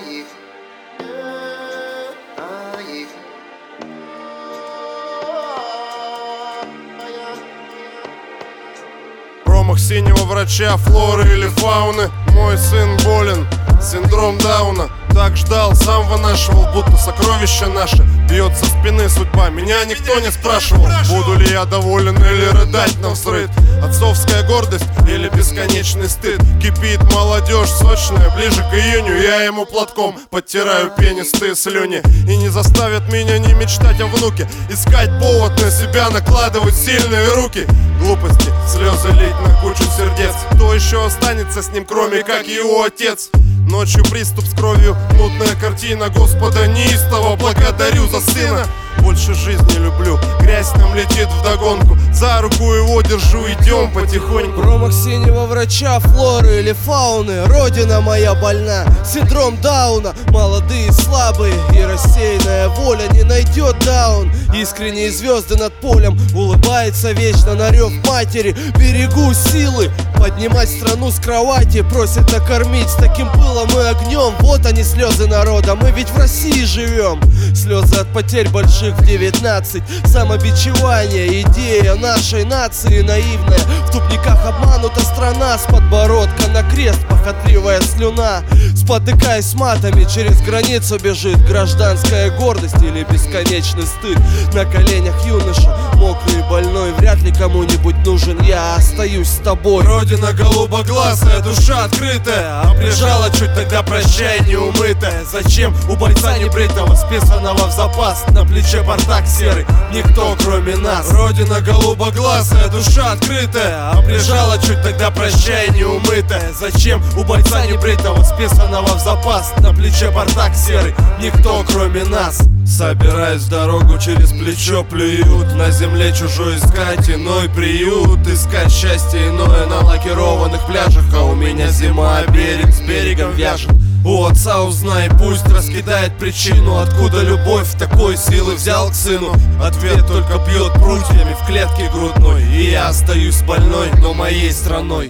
Промах синего врача, флоры или фауны. Мой сын болен, синдром Дауна. Так ждал самого нашего, будто сокровище наше. Бьет со спины судьба, меня никто не спрашивал, буду ли я доволен или рыдать навсрыд. Отцовская гордость или бесконечный стыд. Кипит молодежь сочная, ближе к июню я ему платком подтираю пенистые слюни. И не заставят меня не мечтать о внуке, искать повод на себя, накладывать сильные руки. Глупости, слезы лить на кучу сердец. Кто еще останется с ним, кроме как его отец? Ночью приступ с кровью, мутная картина. Господа неистово благодарю за сына. Больше жизни люблю, грязь нам летит вдогонку. За руку его держу, идем потихоньку. Промах синего врача, флоры или фауны. Родина моя больна, синдром Дауна. Молодые, слабые и рассеянная воля не найдет даун. Искренние звезды над полем, улыбается вечно на рев матери. Берегу силы, поднимать страну с кровати. Просит накормить с таким пылом и огнем. Вот они слезы народа, мы ведь в России живем. Слезы от потерь больших в 19. Самобичевание, идея нашей нации наивная. В тупниках обманута страна. С подбородка на крест похотливая слюна. Спотыкаясь матами, через границу бежит гражданская гордость или бесконечный стыд. На коленях юноша, мокрый и больной, вряд ли кому-нибудь нужен. Я остаюсь с тобой. Родина голубоглазая, душа открытая, а прижала чуть тогда прощай неумытая. Зачем у бойца небритого, списанного в запас, на плече бардак серый, никто кроме нас. Родина голубоглазая, душа открытая, а прижала чуть тогда прощай неумытая. Зачем у бойца небритого, списанного в запас, на плече бардак серый, никто кроме нас. Собираясь в дорогу, через плечо плюют. На земле чужой искать иной приют. Искать счастье иное на лакированных пляжах. А у меня зима, берег с берегом вяжет. У отца узнай, пусть раскидает причину, откуда любовь такой силы взял к сыну. Ответ только бьет прутьями в клетке грудной. И я остаюсь больной, но моей страной.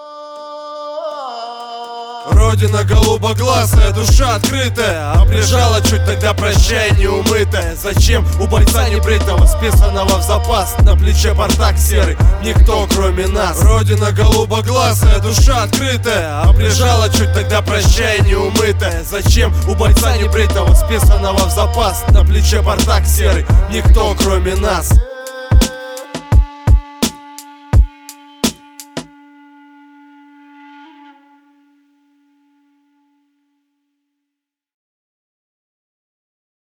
Родина голубоглазая, душа открытая, а прижала чуть тогда прощай неумытая. Зачем у бойца небритого, списанного в запас, на плече бардак серый, никто кроме нас. Родина голубоглазая, душа открытая, а прижала чуть тогда прощай неумытая. Зачем у бойца небритого, списанного в запас, на плече бардак серый, никто кроме нас.